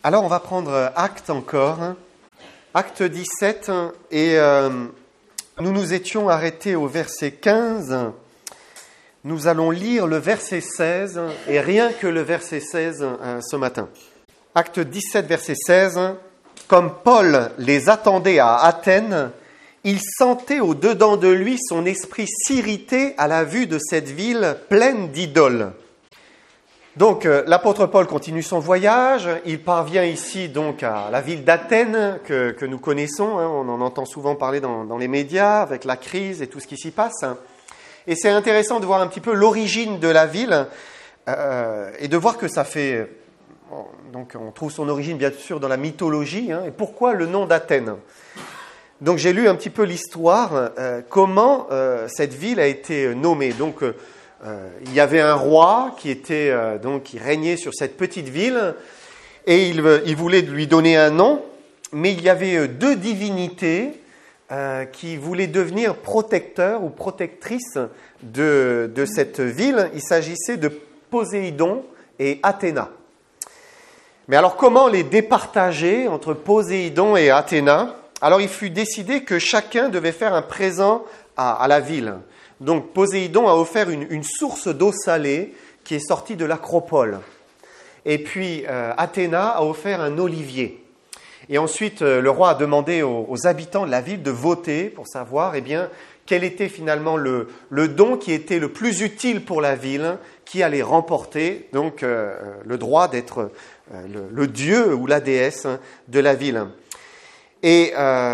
Alors, on va prendre acte encore, acte 17, et nous nous étions arrêtés au verset 15. Nous allons lire le verset 16, et rien que le verset 16 ce matin. Acte 17, verset 16. Comme Paul les attendait à Athènes, il sentait au-dedans de lui son esprit s'irriter à la vue de cette ville pleine d'idoles. Donc, l'apôtre Paul continue son voyage. Il parvient ici donc à la ville d'Athènes que nous connaissons. On en entend souvent parler dans les médias avec la crise et tout ce qui s'y passe. Et c'est intéressant de voir un petit peu l'origine de la ville et de voir que ça fait... Donc, on trouve son origine bien sûr dans la mythologie. Et pourquoi le nom d'Athènes ? Donc, j'ai lu un petit peu l'histoire, comment cette ville a été nommée. Donc, il y avait un roi qui régnait sur cette petite ville et il voulait lui donner un nom, mais il y avait deux divinités qui voulaient devenir protecteurs ou protectrices de cette ville. Il s'agissait de Poséidon et Athéna. Mais alors comment les départager entre Poséidon et Athéna ? Alors il fut décidé que chacun devait faire un présent à la ville. Donc Poséidon a offert une source d'eau salée qui est sortie de l'acropole. Et puis Athéna a offert un olivier. Et ensuite le roi a demandé aux habitants de la ville de voter pour savoir quel était finalement le don qui était le plus utile pour la ville, qui allait remporter donc le droit d'être le dieu ou la déesse de la ville. Et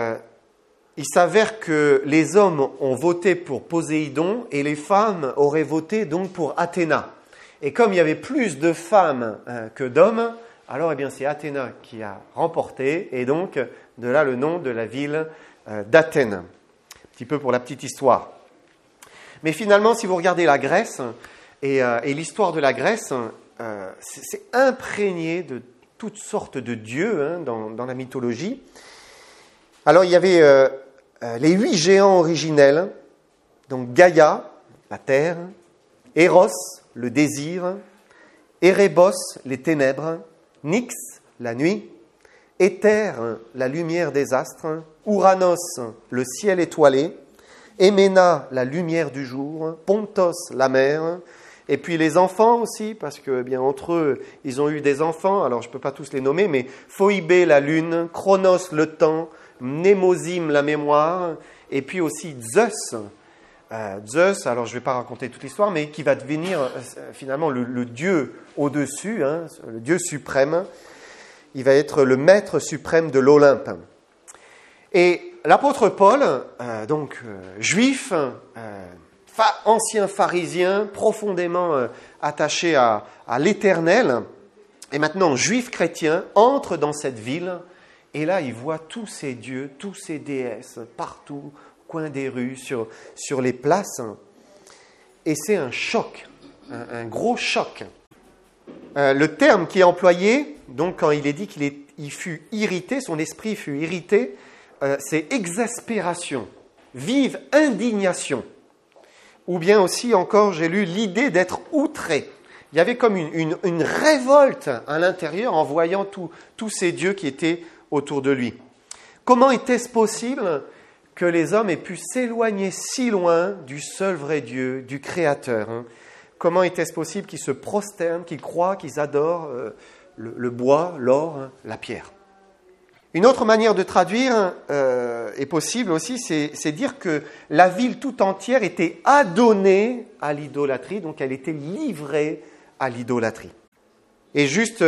il s'avère que les hommes ont voté pour Poséidon et les femmes auraient voté donc pour Athéna. Et comme il y avait plus de femmes que d'hommes, alors c'est Athéna qui a remporté et donc de là le nom de la ville d'Athènes. Un petit peu pour la petite histoire. Mais finalement, si vous regardez la Grèce et l'histoire de la Grèce, c'est imprégné de toutes sortes de dieux dans la mythologie. Alors, il y avait les 8 géants originels, donc Gaïa, la terre, Eros, le désir, Érébos, les ténèbres, Nyx, la nuit, Éther, la lumière des astres, Ouranos, le ciel étoilé, Héména, la lumière du jour, Pontos, la mer, et puis les enfants aussi, parce que entre eux, ils ont eu des enfants, alors je ne peux pas tous les nommer, mais Phoibé, la lune, Chronos, le temps, Mnémosyne, la mémoire, et puis aussi Zeus. Zeus, alors je ne vais pas raconter toute l'histoire, mais qui va devenir finalement le dieu au-dessus, le dieu suprême. Il va être le maître suprême de l'Olympe. Et l'apôtre Paul, juif, ancien pharisien, profondément attaché à l'Éternel, et maintenant juif chrétien, entre dans cette ville. Et là, il voit tous ces dieux, tous ces déesses, partout, au coin des rues, sur les places. Et c'est un choc, un gros choc. Le terme qui est employé, donc quand il est dit qu'il fut irrité, son esprit fut irrité, c'est exaspération, vive indignation. Ou bien aussi encore, j'ai lu l'idée d'être outré. Il y avait comme une révolte à l'intérieur en voyant tous ces dieux qui étaient autour de lui. Comment était-ce possible que les hommes aient pu s'éloigner si loin du seul vrai Dieu, du Créateur ? Comment était-ce possible qu'ils se prosternent, qu'ils croient, qu'ils adorent le bois, l'or, la pierre ? Une autre manière de traduire est possible aussi, c'est dire que la ville tout entière était adonnée à l'idolâtrie, donc elle était livrée à l'idolâtrie. Et juste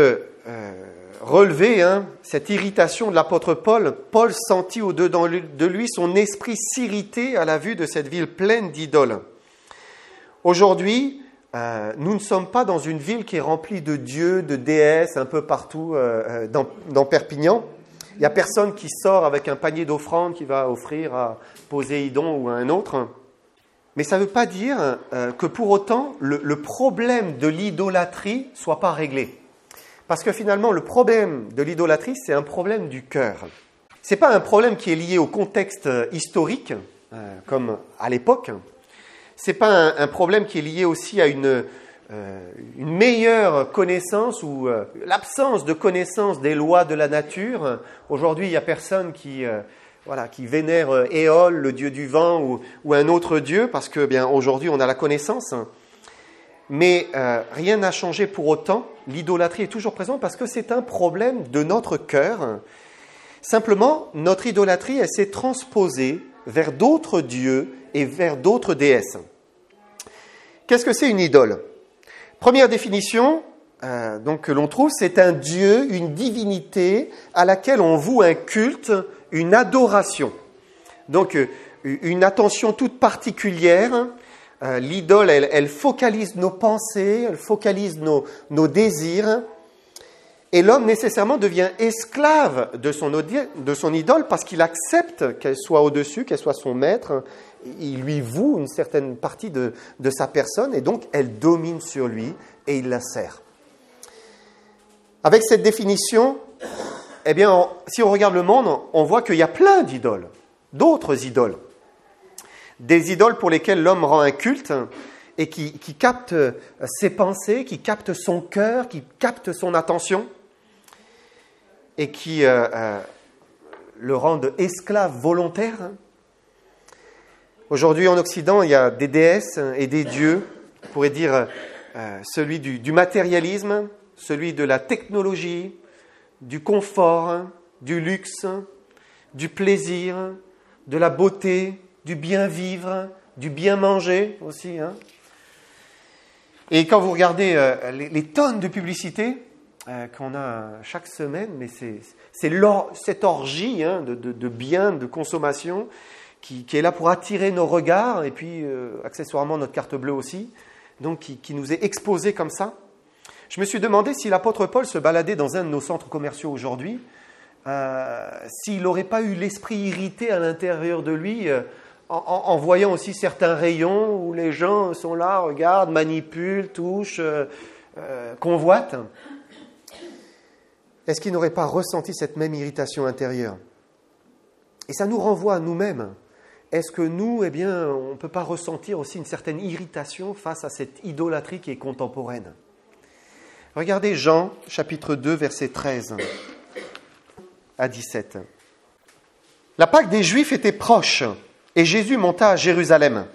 relever cette irritation de l'apôtre Paul, Paul sentit au-dedans de lui son esprit s'irriter à la vue de cette ville pleine d'idoles. Aujourd'hui, nous ne sommes pas dans une ville qui est remplie de dieux, de déesses, un peu partout dans Perpignan. Il n'y a personne qui sort avec un panier d'offrandes qui va offrir à Poséidon ou à un autre. Mais ça ne veut pas dire que pour autant, le problème de l'idolâtrie ne soit pas réglé. Parce que finalement, le problème de l'idolâtrie, c'est un problème du cœur. Ce n'est pas un problème qui est lié au contexte historique, comme à l'époque. Ce n'est pas un problème qui est lié aussi à une meilleure connaissance ou l'absence de connaissance des lois de la nature. Aujourd'hui, il n'y a personne qui vénère Éole, le dieu du vent, ou un autre dieu, parce que bien aujourd'hui, on a la connaissance. Mais rien n'a changé pour autant. L'idolâtrie est toujours présente parce que c'est un problème de notre cœur. Simplement, notre idolâtrie, elle s'est transposée vers d'autres dieux et vers d'autres déesses. Qu'est-ce que c'est une idole ? Première définition que l'on trouve, c'est un dieu, une divinité à laquelle on voue un culte, une adoration. Donc, une attention toute particulière. L'idole, elle focalise nos pensées, elle focalise nos désirs. Et l'homme, nécessairement, devient esclave de son idole parce qu'il accepte qu'elle soit au-dessus, qu'elle soit son maître. Il lui voue une certaine partie de sa personne et donc elle domine sur lui et il la sert. Avec cette définition, eh bien, si on regarde le monde, on voit qu'il y a plein d'idoles, d'autres idoles. Des idoles pour lesquelles l'homme rend un culte et qui captent ses pensées, qui captent son cœur, qui captent son attention et qui le rendent esclave volontaire. Aujourd'hui, en Occident, il y a des déesses et des dieux, on pourrait dire celui du matérialisme, celui de la technologie, du confort, du luxe, du plaisir, de la beauté, du bien vivre, du bien manger aussi. Et quand vous regardez les tonnes de publicités qu'on a chaque semaine, mais c'est cette orgie de biens, de consommation qui est là pour attirer nos regards et puis accessoirement notre carte bleue aussi, donc qui nous est exposée comme ça. Je me suis demandé si l'apôtre Paul se baladait dans un de nos centres commerciaux aujourd'hui, s'il n'aurait pas eu l'esprit irrité à l'intérieur de lui en voyant aussi certains rayons où les gens sont là, regardent, manipulent, touchent, convoitent. Est-ce qu'il n'aurait pas ressenti cette même irritation intérieure ? Et ça nous renvoie à nous-mêmes. Est-ce que nous, on ne peut pas ressentir aussi une certaine irritation face à cette idolâtrie qui est contemporaine ? Regardez Jean, chapitre 2, versets 13 à 17. La Pâque des Juifs était proche et Jésus monta à Jérusalem.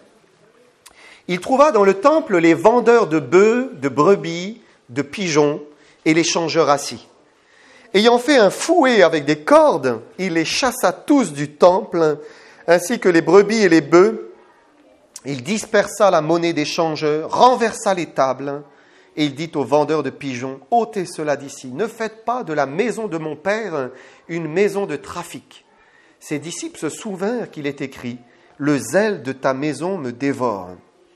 Il trouva dans le temple les vendeurs de bœufs, de brebis, de pigeons et les changeurs assis. Ayant fait un fouet avec des cordes, il les chassa tous du temple, ainsi que les brebis et les bœufs. Il dispersa la monnaie des changeurs, renversa les tables, et il dit aux vendeurs de pigeons, « ôtez cela d'ici, ne faites pas de la maison de mon père une maison de trafic. » Ses disciples se souvinrent qu'il est écrit, « Le zèle de ta maison me dévore. »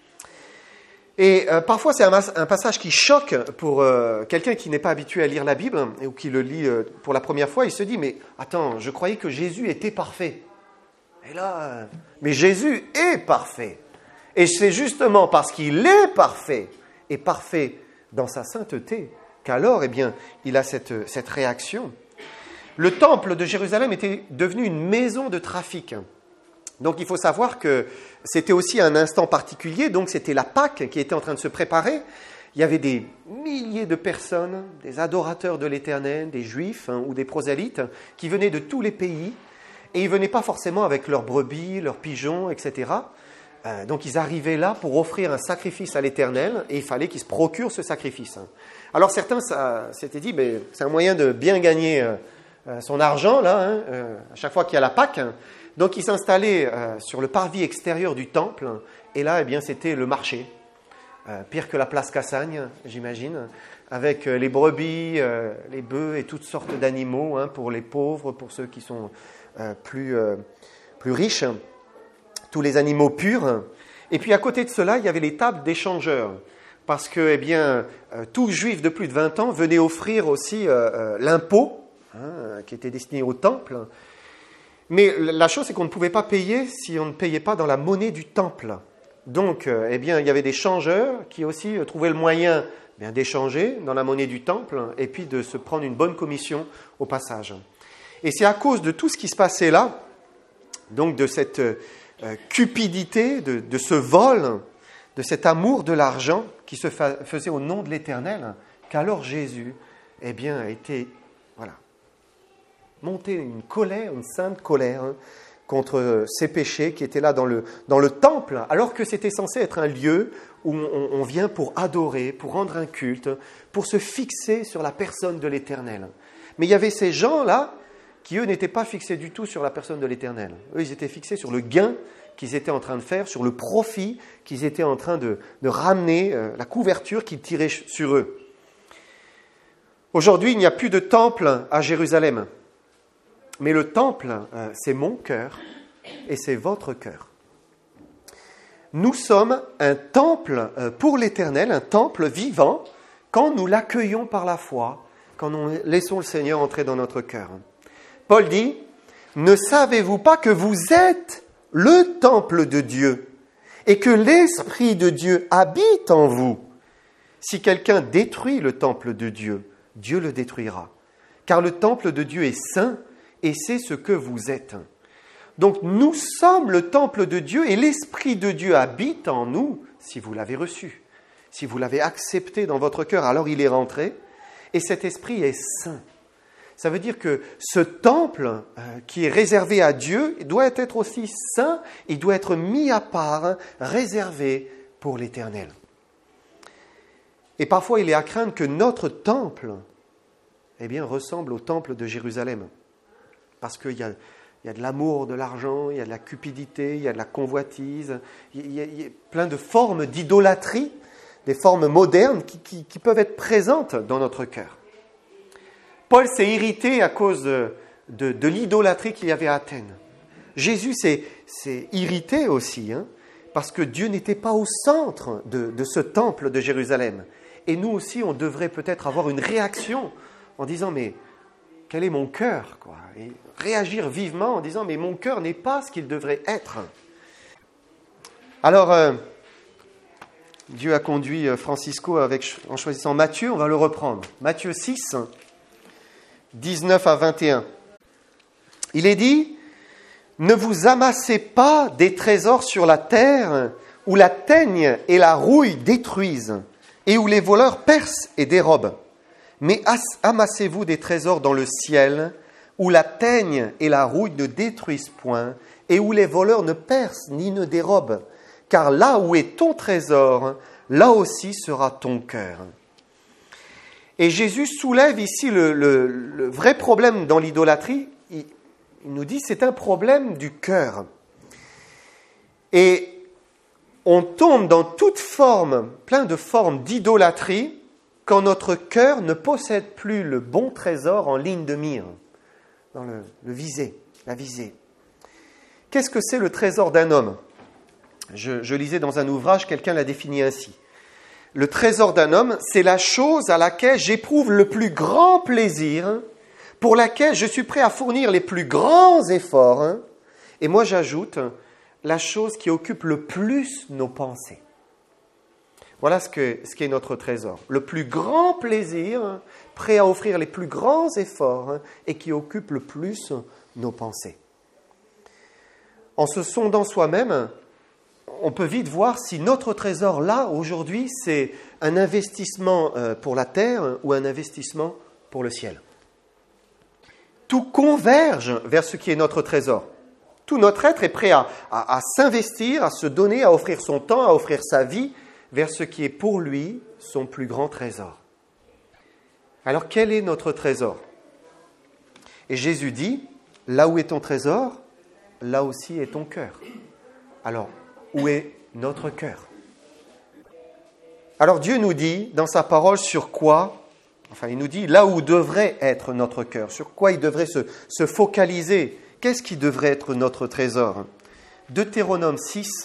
Et parfois, c'est un passage qui choque pour quelqu'un qui n'est pas habitué à lire la Bible ou qui le lit pour la première fois. Il se dit, mais attends, je croyais que Jésus était parfait. Et là, mais Jésus est parfait. Et c'est justement parce qu'il est parfait et parfait dans sa sainteté qu'alors, il a cette réaction. Le temple de Jérusalem était devenu une maison de trafic. Donc il faut savoir que c'était aussi un instant particulier, donc c'était la Pâque qui était en train de se préparer. Il y avait des milliers de personnes, des adorateurs de l'Éternel, des Juifs ou des prosélytes, qui venaient de tous les pays, et ils ne venaient pas forcément avec leurs brebis, leurs pigeons, etc. Donc ils arrivaient là pour offrir un sacrifice à l'Éternel, et il fallait qu'ils se procurent ce sacrifice. Alors certains s'étaient dit, c'est un moyen de bien gagner son argent, là, à chaque fois qu'il y a la Pâque. Donc ils s'installaient sur le parvis extérieur du temple, et là, c'était le marché, pire que la place Cassagne, j'imagine, avec les brebis, les bœufs et toutes sortes d'animaux, pour les pauvres, pour ceux qui sont plus riches, tous les animaux purs. Et puis à côté de cela, il y avait les tables des changeurs, parce que tout juif de plus de 20 ans venait offrir aussi l'impôt, qui était destiné au temple. Mais la chose, c'est qu'on ne pouvait pas payer si on ne payait pas dans la monnaie du temple. Donc, il y avait des changeurs qui aussi trouvaient le moyen d'échanger dans la monnaie du temple et puis de se prendre une bonne commission au passage. Et c'est à cause de tout ce qui se passait là, donc de cette cupidité, de ce vol, de cet amour de l'argent qui se faisait au nom de l'Éternel, qu'alors Jésus, eh bien, a été, monté une colère, une sainte colère, contre ces péchés qui étaient là dans le temple, alors que c'était censé être un lieu où on vient pour adorer, pour rendre un culte, pour se fixer sur la personne de l'Éternel. Mais il y avait ces gens-là qui, eux, n'étaient pas fixés du tout sur la personne de l'Éternel. Eux, ils étaient fixés sur le gain qu'ils étaient en train de faire, sur le profit qu'ils étaient en train de ramener, la couverture qu'ils tiraient sur eux. Aujourd'hui, il n'y a plus de temple à Jérusalem. Mais le temple, c'est mon cœur et c'est votre cœur. Nous sommes un temple pour l'Éternel, un temple vivant, quand nous l'accueillons par la foi, quand nous laissons le Seigneur entrer dans notre cœur. Paul dit, « Ne savez-vous pas que vous êtes le temple de Dieu et que l'Esprit de Dieu habite en vous? Si quelqu'un détruit le temple de Dieu, Dieu le détruira. Car le temple de Dieu est saint, et c'est ce que vous êtes. » Donc nous sommes le temple de Dieu et l'Esprit de Dieu habite en nous si vous l'avez reçu. Si vous l'avez accepté dans votre cœur, alors il est rentré et cet Esprit est saint. Ça veut dire que ce temple qui est réservé à Dieu doit être aussi saint, il doit être mis à part, réservé pour l'Éternel. Et parfois il est à craindre que notre temple ressemble au temple de Jérusalem. Parce qu'il y a de l'amour de l'argent, il y a de la cupidité, il y a de la convoitise, il y a plein de formes d'idolâtrie, des formes modernes qui peuvent être présentes dans notre cœur. Paul s'est irrité à cause de l'idolâtrie qu'il y avait à Athènes. Jésus s'est irrité aussi, parce que Dieu n'était pas au centre de ce temple de Jérusalem. Et nous aussi, on devrait peut-être avoir une réaction en disant « mais quel est mon cœur ?» Et réagir vivement en disant « mais mon cœur n'est pas ce qu'il devrait être ». Alors, Dieu a conduit Francisco en choisissant Matthieu, on va le reprendre. Matthieu 6, 19 à 21. Il est dit « Ne vous amassez pas des trésors sur la terre où la teigne et la rouille détruisent et où les voleurs percent et dérobent. Mais amassez-vous des trésors dans le ciel, où la teigne et la rouille ne détruisent point, et où les voleurs ne percent ni ne dérobent. Car là où est ton trésor, là aussi sera ton cœur. » Et Jésus soulève ici le vrai problème dans l'idolâtrie. Il nous dit que c'est un problème du cœur. Et on tombe dans plein de formes d'idolâtrie, quand notre cœur ne possède plus le bon trésor en ligne de mire, dans la visée. Qu'est-ce que c'est le trésor d'un homme ? Je lisais dans un ouvrage, quelqu'un l'a défini ainsi. Le trésor d'un homme, c'est la chose à laquelle j'éprouve le plus grand plaisir, pour laquelle je suis prêt à fournir les plus grands efforts. Et moi j'ajoute, la chose qui occupe le plus nos pensées. Voilà ce qu'est notre trésor. Le plus grand plaisir, prêt à offrir les plus grands efforts et qui occupe le plus nos pensées. En se sondant soi-même, on peut vite voir si notre trésor là, aujourd'hui, c'est un investissement pour la terre ou un investissement pour le ciel. Tout converge vers ce qui est notre trésor. Tout notre être est prêt à s'investir, à se donner, à offrir son temps, à offrir sa vie vers ce qui est pour lui son plus grand trésor. Alors quel est notre trésor ? Et Jésus dit, là où est ton trésor, là aussi est ton cœur. Alors, où est notre cœur ? Alors Dieu nous dit dans sa parole il nous dit là où devrait être notre cœur, sur quoi il devrait se focaliser, qu'est-ce qui devrait être notre trésor ? Deutéronome 6,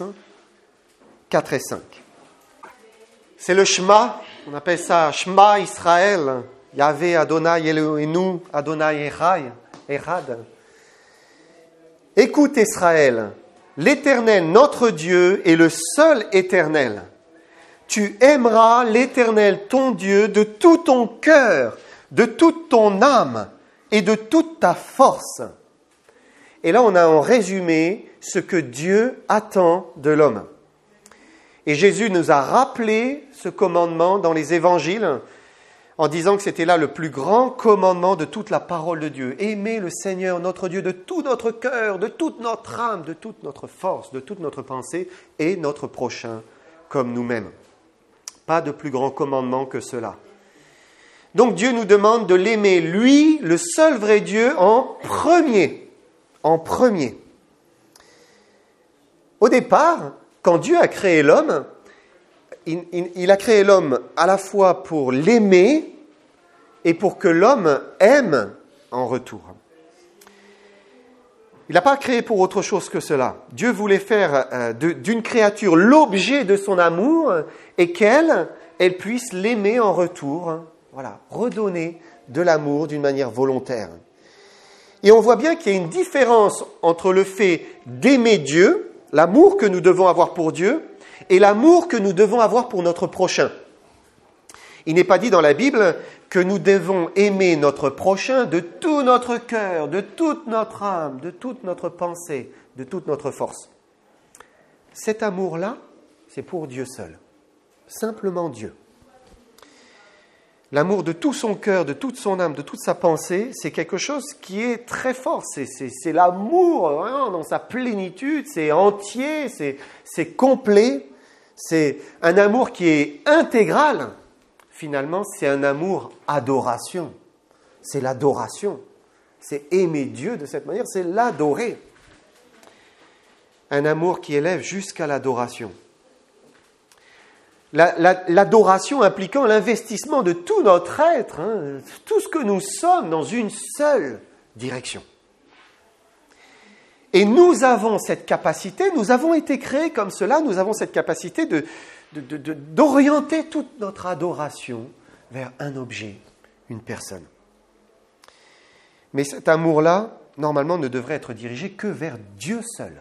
4 et 5. C'est le Shema, on appelle ça Shema Israël, Yahvé Adonai Eloheinu, Adonai Echad. Écoute Israël, l'Éternel, notre Dieu, est le seul Éternel. Tu aimeras l'Éternel, ton Dieu, de tout ton cœur, de toute ton âme et de toute ta force. Et là, on a en résumé ce que Dieu attend de l'homme. Et Jésus nous a rappelé ce commandement dans les évangiles en disant que c'était là le plus grand commandement de toute la parole de Dieu. Aimer le Seigneur, notre Dieu, de tout notre cœur, de toute notre âme, de toute notre force, de toute notre pensée et notre prochain comme nous-mêmes. Pas de plus grand commandement que cela. Donc Dieu nous demande de l'aimer, lui, le seul vrai Dieu, en premier. En premier. Au départ, quand Dieu a créé l'homme, il a créé l'homme à la fois pour l'aimer et pour que l'homme aime en retour. Il n'a pas créé pour autre chose que cela. Dieu voulait faire d'une créature l'objet de son amour et qu'elle puisse l'aimer en retour. Voilà, redonner de l'amour d'une manière volontaire. Et on voit bien qu'il y a une différence entre le fait d'aimer Dieu, l'amour que nous devons avoir pour Dieu, et l'amour que nous devons avoir pour notre prochain. Il n'est pas dit dans la Bible que nous devons aimer notre prochain de tout notre cœur, de toute notre âme, de toute notre pensée, de toute notre force. Cet amour-là, c'est pour Dieu seul. Simplement Dieu. L'amour de tout son cœur, de toute son âme, de toute sa pensée, c'est quelque chose qui est très fort. C'est l'amour vraiment, dans sa plénitude, c'est entier, c'est complet. C'est un amour qui est intégral. Finalement, c'est un amour adoration. C'est l'adoration. C'est aimer Dieu de cette manière, c'est l'adorer. Un amour qui élève jusqu'à l'adoration. L'adoration impliquant l'investissement de tout notre être, tout ce que nous sommes dans une seule direction. Et nous avons cette capacité, nous avons été créés comme cela, nous avons cette capacité d'orienter toute notre adoration vers un objet, une personne. Mais cet amour-là, normalement, ne devrait être dirigé que vers Dieu seul.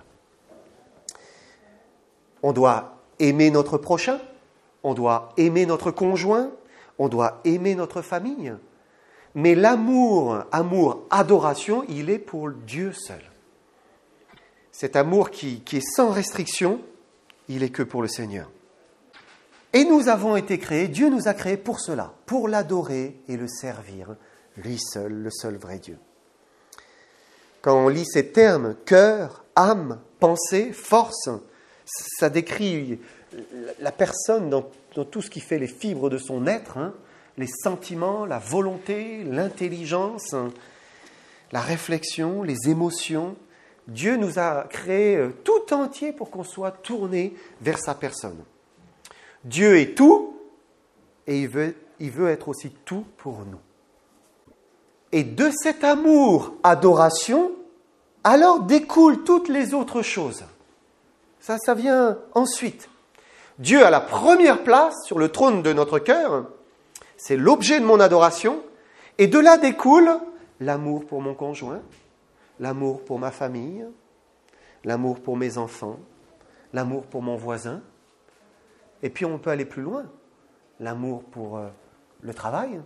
On doit aimer notre prochain, on doit aimer notre conjoint, on doit aimer notre famille. Mais l'amour, adoration, il est pour Dieu seul. Cet amour qui est sans restriction, il est que pour le Seigneur. Et nous avons été créés, Dieu nous a créés pour cela, pour l'adorer et le servir, lui seul, le seul vrai Dieu. Quand on lit ces termes, cœur, âme, pensée, force, ça décrit la personne dans tout ce qui fait les fibres de son être, les sentiments, la volonté, l'intelligence, la réflexion, les émotions. Dieu nous a créés tout entier pour qu'on soit tourné vers sa personne. Dieu est tout et il veut être aussi tout pour nous. Et de cet amour, adoration, alors découlent toutes les autres choses. Ça vient ensuite. Dieu a la première place sur le trône de notre cœur, c'est l'objet de mon adoration, et de là découle l'amour pour mon conjoint, l'amour pour ma famille, l'amour pour mes enfants, l'amour pour mon voisin, et puis on peut aller plus loin, l'amour pour le travail,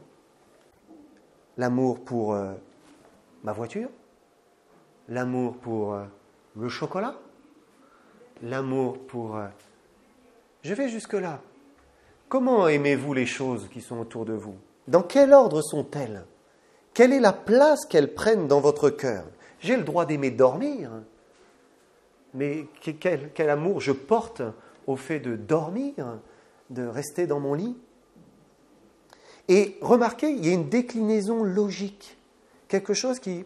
l'amour pour ma voiture, l'amour pour le chocolat, l'amour pour... Je vais jusque-là. Comment aimez-vous les choses qui sont autour de vous? Dans quel ordre sont-elles? Quelle est la place qu'elles prennent dans votre cœur? J'ai le droit d'aimer dormir, mais quel amour je porte au fait de dormir, de rester dans mon lit? Et remarquez, il y a une déclinaison logique. Quelque chose qui...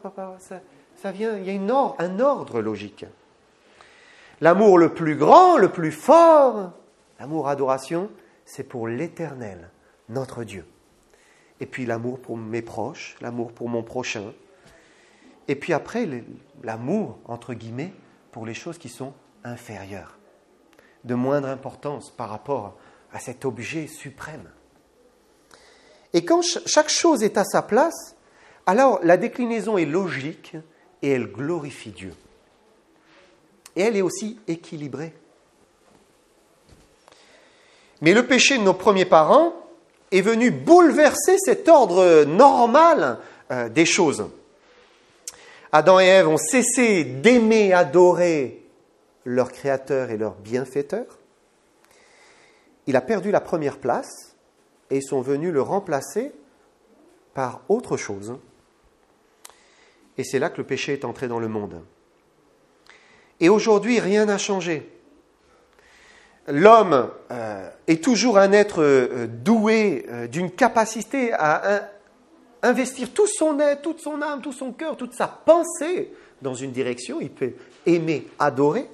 ça vient, il y a un ordre logique. L'amour le plus grand, le plus fort, l'amour adoration, c'est pour l'Éternel, notre Dieu. Et puis l'amour pour mes proches, l'amour pour mon prochain. Et puis après, l'amour, entre guillemets, pour les choses qui sont inférieures, de moindre importance par rapport à cet objet suprême. Et quand chaque chose est à sa place, alors la déclinaison est logique et elle glorifie Dieu. Et elle est aussi équilibrée. Mais le péché de nos premiers parents est venu bouleverser cet ordre normal des choses. Adam et Ève ont cessé d'aimer, adorer leur Créateur et leur bienfaiteur. il a perdu la première place et ils sont venus le remplacer par autre chose. Et c'est là que le péché est entré dans le monde. Et aujourd'hui, rien n'a changé. L'homme est toujours un être doué d'une capacité à investir tout son être, toute son âme, tout son cœur, toute sa pensée dans une direction. Il peut aimer, adorer.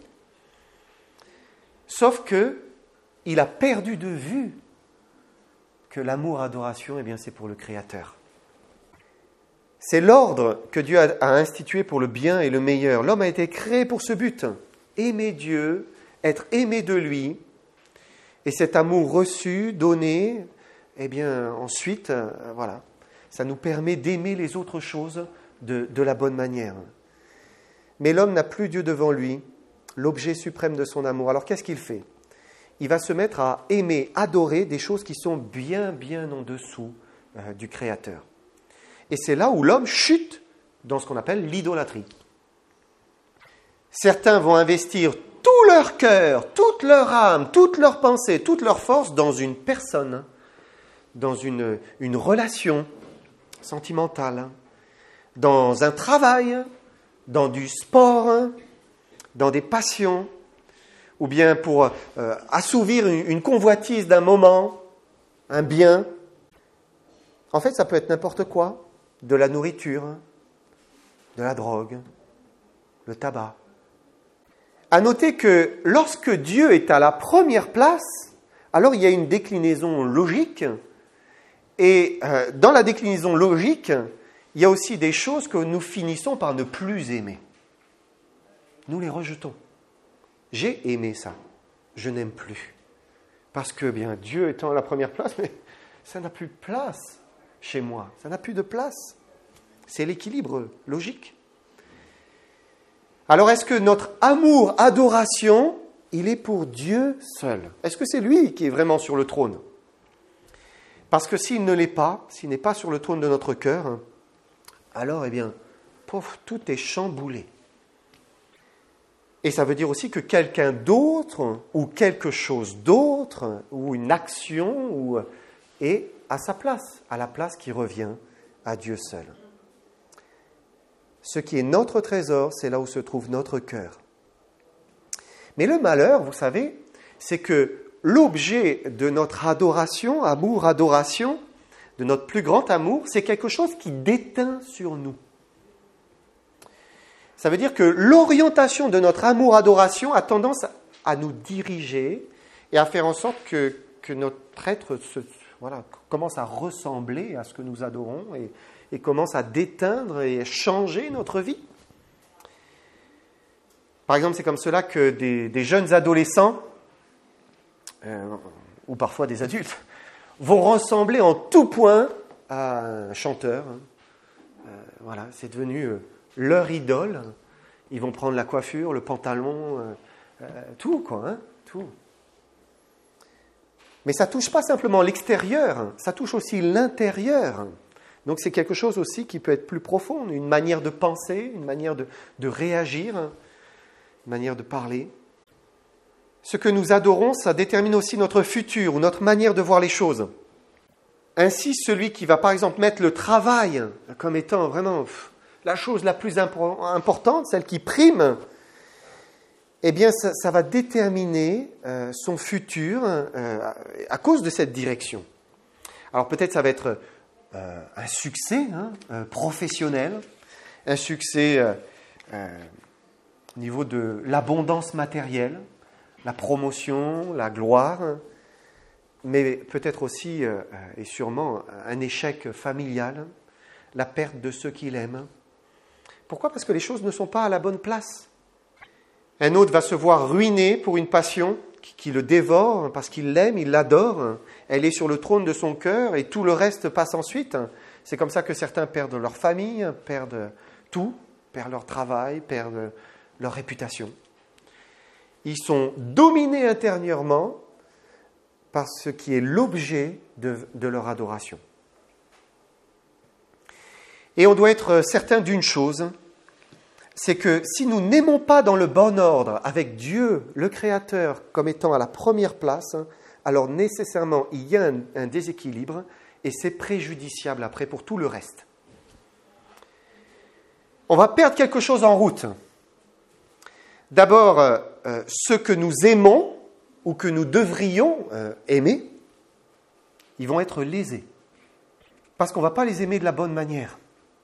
Sauf que il a perdu de vue que l'amour-adoration, c'est pour le Créateur. C'est l'ordre que Dieu a institué pour le bien et le meilleur. L'homme a été créé pour ce but. Aimer Dieu, être aimé de lui. Et cet amour reçu, donné, ensuite, ça nous permet d'aimer les autres choses de la bonne manière. Mais l'homme n'a plus Dieu devant lui, l'objet suprême de son amour. Alors qu'est-ce qu'il fait ? Il va se mettre à aimer, adorer des choses qui sont bien, bien en dessous du Créateur. Et c'est là où l'homme chute dans ce qu'on appelle l'idolâtrie. Certains vont investir tout leur cœur, toute leur âme, toute leur pensée, toute leur force dans une personne, dans une relation sentimentale, dans un travail, dans du sport, dans des passions, ou bien pour assouvir une convoitise d'un moment, un bien. En fait, ça peut être n'importe quoi. De la nourriture, de la drogue, le tabac. À noter que lorsque Dieu est à la première place, alors il y a une déclinaison logique. Et dans la déclinaison logique, il y a aussi des choses que nous finissons par ne plus aimer. Nous les rejetons. J'ai aimé ça, je n'aime plus. Parce que Dieu étant à la première place, mais ça n'a plus de place chez moi, ça n'a plus de place. C'est l'équilibre logique. Alors est-ce que notre amour, adoration, il est pour Dieu seul ? Est-ce que c'est lui qui est vraiment sur le trône ? Parce que s'il ne l'est pas, s'il n'est pas sur le trône de notre cœur, alors tout est chamboulé. Et ça veut dire aussi que quelqu'un d'autre, ou quelque chose d'autre, ou une action, est à sa place, à la place qui revient à Dieu seul. Ce qui est notre trésor, c'est là où se trouve notre cœur. Mais le malheur, vous savez, c'est que l'objet de notre adoration, amour-adoration, de notre plus grand amour, c'est quelque chose qui déteint sur nous. Ça veut dire que l'orientation de notre amour-adoration a tendance à nous diriger et à faire en sorte que notre être commence à ressembler à ce que nous adorons et commence à déteindre et changer notre vie. Par exemple, c'est comme cela que des jeunes adolescents, ou parfois des adultes, vont ressembler en tout point à un chanteur. C'est devenu leur idole. Ils vont prendre la coiffure, le pantalon, tout. Mais ça ne touche pas simplement l'extérieur, ça touche aussi l'intérieur. Donc c'est quelque chose aussi qui peut être plus profond, une manière de penser, une manière de réagir, une manière de parler. Ce que nous adorons, ça détermine aussi notre futur ou notre manière de voir les choses. Ainsi, celui qui va par exemple mettre le travail comme étant vraiment la chose la plus importante, celle qui prime, ça va déterminer son futur à cause de cette direction. Alors peut-être ça va être un succès professionnel, un succès au niveau de l'abondance matérielle, la promotion, la gloire, mais peut-être aussi et sûrement un échec familial, la perte de ceux qu'il aime. Pourquoi ? Parce que les choses ne sont pas à la bonne place. Un autre va se voir ruiné pour une passion qui le dévore parce qu'il l'aime, il l'adore. Elle est sur le trône de son cœur et tout le reste passe ensuite. C'est comme ça que certains perdent leur famille, perdent tout, perdent leur travail, perdent leur réputation. Ils sont dominés intérieurement par ce qui est l'objet de leur adoration. Et on doit être certain d'une chose, c'est que si nous n'aimons pas dans le bon ordre, avec Dieu, le Créateur, comme étant à la première place, alors nécessairement il y a un déséquilibre et c'est préjudiciable après pour tout le reste. On va perdre quelque chose en route. D'abord, ce que nous aimons ou que nous devrions aimer, ils vont être lésés. Parce qu'on ne va pas les aimer de la bonne manière.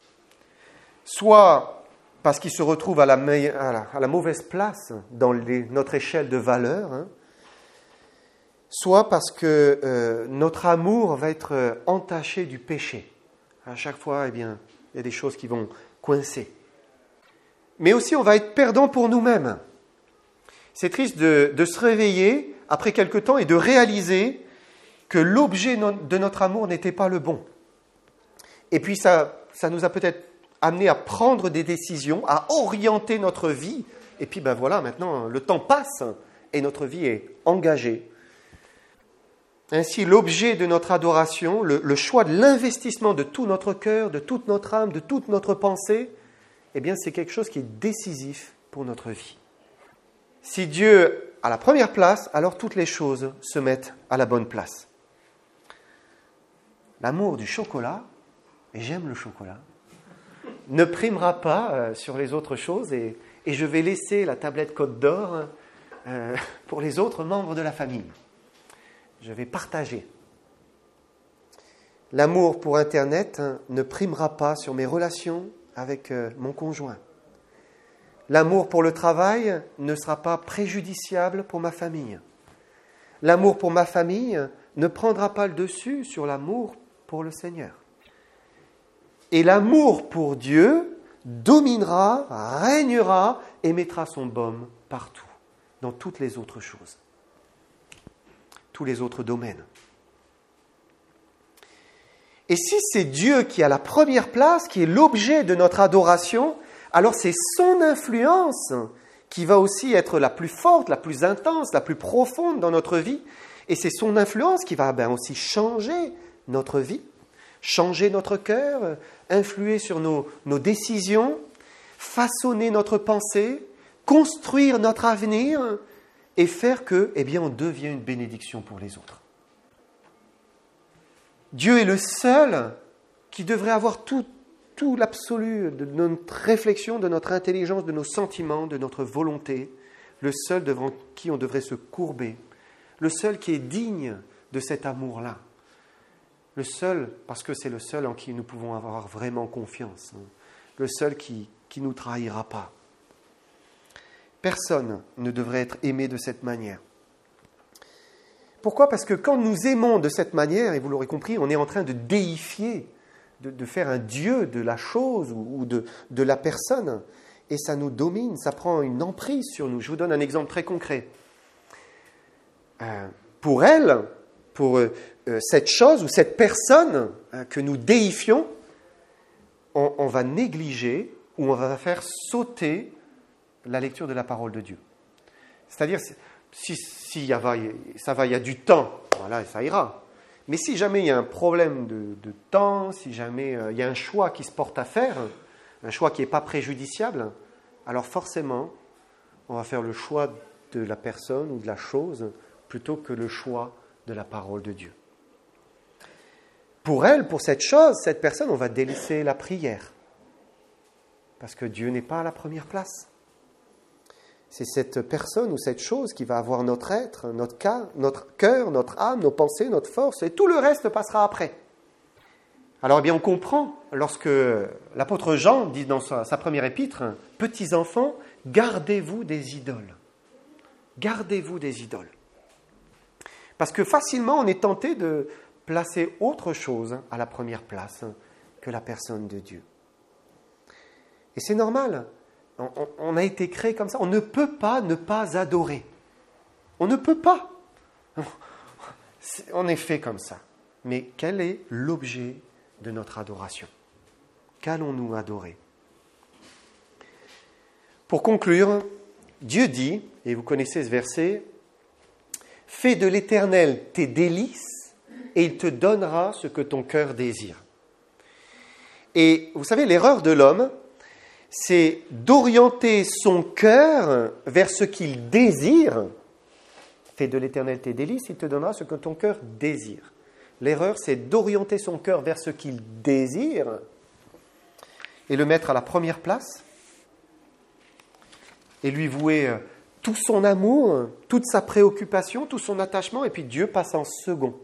Soit parce qu'ils se retrouvent à la mauvaise place dans notre échelle de valeurs, hein, soit parce que notre amour va être entaché du péché. À chaque fois, il y a des choses qui vont coincer. Mais aussi, on va être perdant pour nous-mêmes. C'est triste de se réveiller après quelque temps et de réaliser que l'objet de notre amour n'était pas le bon. Et puis, ça nous a peut-être amené à prendre des décisions, à orienter notre vie. Et puis, voilà, maintenant, le temps passe et notre vie est engagée. Ainsi, l'objet de notre adoration, le choix de l'investissement de tout notre cœur, de toute notre âme, de toute notre pensée, c'est quelque chose qui est décisif pour notre vie. Si Dieu a la première place, alors toutes les choses se mettent à la bonne place. L'amour du chocolat, et j'aime le chocolat, ne primera pas sur les autres choses et je vais laisser la tablette Côte d'Or pour les autres membres de la famille. Je vais partager. L'amour pour Internet ne primera pas sur mes relations avec mon conjoint. L'amour pour le travail ne sera pas préjudiciable pour ma famille. L'amour pour ma famille ne prendra pas le dessus sur l'amour pour le Seigneur. Et l'amour pour Dieu dominera, régnera et mettra son baume partout, dans toutes les autres choses, tous les autres domaines. Et si c'est Dieu qui a la première place, qui est l'objet de notre adoration, alors c'est son influence qui va aussi être la plus forte, la plus intense, la plus profonde dans notre vie. Et c'est son influence qui va aussi changer notre vie, changer notre cœur, influer sur nos décisions, façonner notre pensée, construire notre avenir et faire que, on devient une bénédiction pour les autres. Dieu est le seul qui devrait avoir tout l'absolu de notre réflexion, de notre intelligence, de nos sentiments, de notre volonté, le seul devant qui on devrait se courber, le seul qui est digne de cet amour-là, le seul, parce que c'est le seul en qui nous pouvons avoir vraiment confiance, le seul qui ne nous trahira pas. Personne ne devrait être aimé de cette manière. Pourquoi ? Parce que quand nous aimons de cette manière, et vous l'aurez compris, on est en train de déifier, de faire un Dieu de la chose ou de la personne. Et ça nous domine, ça prend une emprise sur nous. Je vous donne un exemple très concret. Pour elle, pour cette chose ou cette personne que nous déifions, on va négliger ou on va faire sauter la lecture de la parole de Dieu. C'est-à-dire, si il y a du temps, voilà, ça ira. Mais si jamais il y a un problème de temps, si jamais il y a un choix qui se porte à faire, un choix qui n'est pas préjudiciable, alors forcément, on va faire le choix de la personne ou de la chose plutôt que le choix de la parole de Dieu. Pour elle, pour cette chose, cette personne, on va délaisser la prière. Parce que Dieu n'est pas à la première place. C'est cette personne ou cette chose qui va avoir notre être, notre cœur, notre âme, nos pensées, notre force, et tout le reste passera après. Alors, on comprend, lorsque l'apôtre Jean dit dans sa première épître, « Petits enfants, gardez-vous des idoles. Gardez-vous des idoles. » Parce que facilement, on est tenté de placer autre chose à la première place que la personne de Dieu. Et c'est normal. On a été créé comme ça. On ne peut pas ne pas adorer. On ne peut pas. On est fait comme ça. Mais quel est l'objet de notre adoration ? Qu'allons-nous adorer ? Pour conclure, Dieu dit, et vous connaissez ce verset, « Fais de l'Éternel tes délices, et il te donnera ce que ton cœur désire. » Et vous savez, l'erreur de l'homme, c'est d'orienter son cœur vers ce qu'il désire. Fais de l'Éternel tes délices, il te donnera ce que ton cœur désire. L'erreur, c'est d'orienter son cœur vers ce qu'il désire et le mettre à la première place et lui vouer tout son amour, toute sa préoccupation, tout son attachement, et puis Dieu passe en second.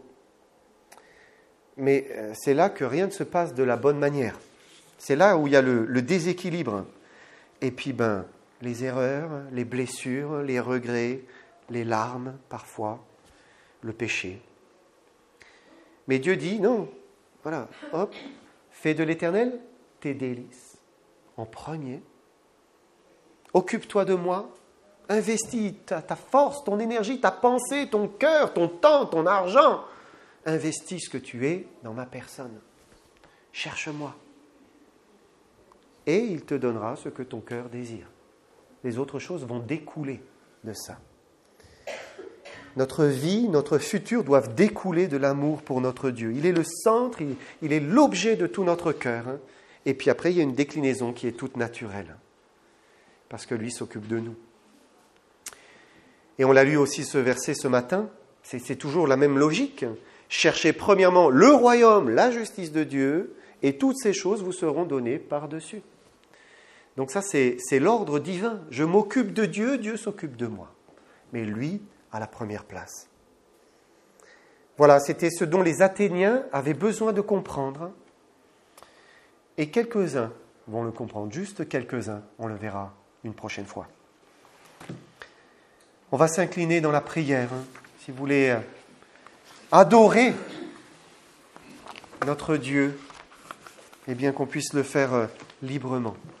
Mais c'est là que rien ne se passe de la bonne manière. C'est là où il y a le déséquilibre. Et puis, les erreurs, les blessures, les regrets, les larmes, parfois, le péché. Mais Dieu dit, non, voilà, hop, fais de l'Éternel tes délices en premier. Occupe-toi de moi, investis ta force, ton énergie, ta pensée, ton cœur, ton temps, ton argent. Investis ce que tu es dans ma personne. Cherche-moi. Et il te donnera ce que ton cœur désire. Les autres choses vont découler de ça. Notre vie, notre futur doivent découler de l'amour pour notre Dieu. Il est le centre, il est l'objet de tout notre cœur. Et puis après, il y a une déclinaison qui est toute naturelle. Parce que lui s'occupe de nous. Et on l'a lu aussi ce verset ce matin. C'est toujours la même logique. Cherchez premièrement le royaume, la justice de Dieu, et toutes ces choses vous seront données par-dessus. Donc ça, c'est l'ordre divin. Je m'occupe de Dieu, Dieu s'occupe de moi. Mais lui, à la première place. Voilà, c'était ce dont les Athéniens avaient besoin de comprendre. Et quelques-uns vont le comprendre, juste quelques-uns, on le verra une prochaine fois. On va s'incliner dans la prière, si vous voulez adorer notre Dieu, et bien qu'on puisse le faire librement.